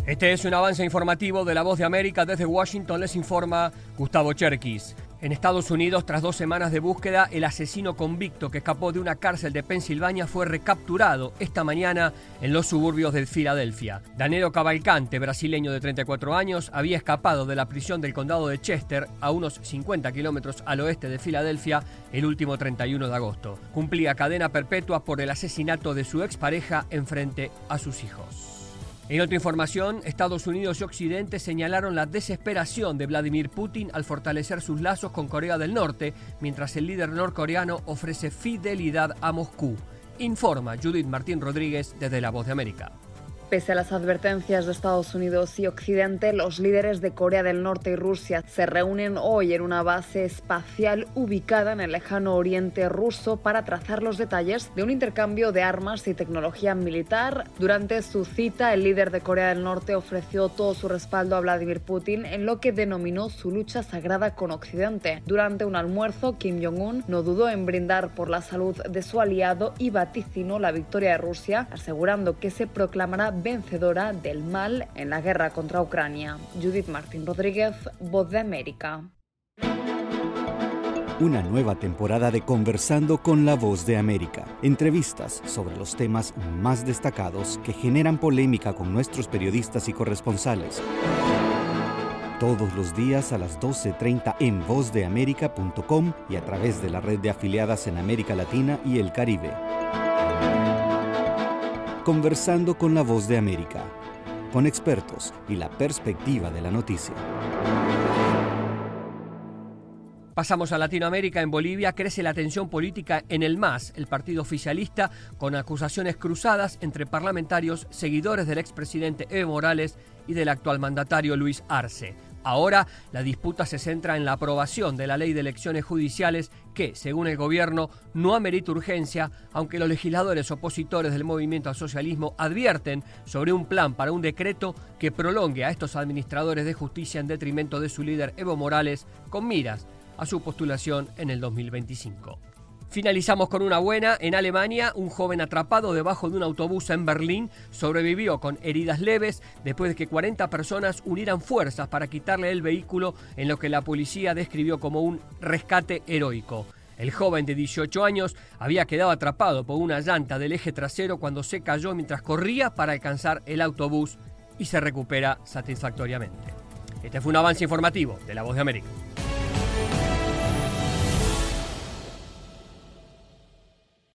Este es un avance informativo de La Voz de América. Desde Washington les informa Gustavo Cherkis. En Estados Unidos, tras 2 semanas de búsqueda, el asesino convicto que escapó de una cárcel de Pensilvania fue recapturado esta mañana en los suburbios de Filadelfia. Danilo Cavalcante, brasileño de 34 años, había escapado de la prisión del condado de Chester, a unos 50 kilómetros al oeste de Filadelfia, el último 31 de agosto. Cumplía cadena perpetua por el asesinato de su expareja en frente a sus hijos. En otra información, Estados Unidos y Occidente señalaron la desesperación de Vladimir Putin al fortalecer sus lazos con Corea del Norte, mientras el líder norcoreano ofrece fidelidad a Moscú. Informa Judith Martín Rodríguez desde La Voz de América. Pese a las advertencias de Estados Unidos y Occidente, los líderes de Corea del Norte y Rusia se reúnen hoy en una base espacial ubicada en el lejano oriente ruso para trazar los detalles de un intercambio de armas y tecnología militar. Durante su cita, el líder de Corea del Norte ofreció todo su respaldo a Vladimir Putin en lo que denominó su lucha sagrada con Occidente. Durante un almuerzo, Kim Jong-un no dudó en brindar por la salud de su aliado y vaticinó la victoria de Rusia, asegurando que se proclamará vencedora del mal en la guerra contra Ucrania. Judith Martín Rodríguez, Voz de América. Una nueva temporada de Conversando con La Voz de América. Entrevistas sobre los temas más destacados que generan polémica con nuestros periodistas y corresponsales. Todos los días a las 12:30 en vozdeamerica.com y a través de la red de afiliadas en América Latina y el Caribe. Conversando con La Voz de América, con expertos y la perspectiva de la noticia. Pasamos a Latinoamérica. En Bolivia crece la tensión política en el MAS, el partido oficialista, con acusaciones cruzadas entre parlamentarios, seguidores del expresidente Evo Morales y del actual mandatario Luis Arce. Ahora, la disputa se centra en la aprobación de la ley de elecciones judiciales que, según el gobierno, no amerita urgencia, aunque los legisladores opositores del movimiento al socialismo advierten sobre un plan para un decreto que prolongue a estos administradores de justicia en detrimento de su líder Evo Morales, con miras a su postulación en el 2025. Finalizamos con una buena. En Alemania, un joven atrapado debajo de un autobús en Berlín sobrevivió con heridas leves después de que 40 personas unieran fuerzas para quitarle el vehículo, en lo que la policía describió como un rescate heroico. El joven de 18 años había quedado atrapado por una llanta del eje trasero cuando se cayó mientras corría para alcanzar el autobús y se recupera satisfactoriamente. Este fue un avance informativo de La Voz de América.